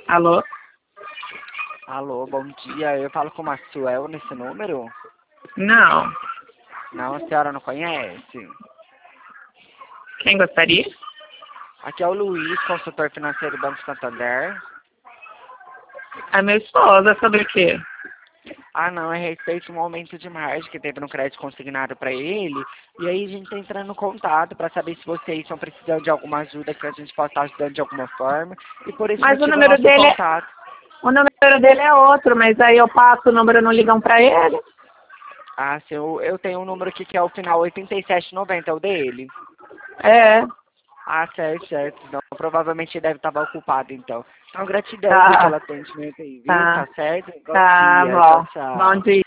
Alô? Alô, bom dia. Eu falo com a Suel nesse número? Não. Não, a senhora não conhece? Quem gostaria? Aqui é o Luiz, consultor financeiro do Banco Santander. A minha esposa, sobre o quê? Ah, não, é a respeito de um aumento de margem que teve no crédito consignado para ele. E aí a gente tá entrando em contato para saber se vocês estão precisando de alguma ajuda que a gente possa estar ajudando de alguma forma. E por esse Mas o motivo o número nosso dele é... contato. O número dele é outro, mas aí eu passo o número e não ligam pra ele. Ah, se eu tenho um número aqui que é o final 8790, é o dele. É, Ah, certo, certo. Então, provavelmente deve estar ocupado, então. Então, gratidão, viu, tá, pelo atendimento aí, viu? tá, Tá certo? Bom tá dia. Tchau, bom. Bom tchau. dia.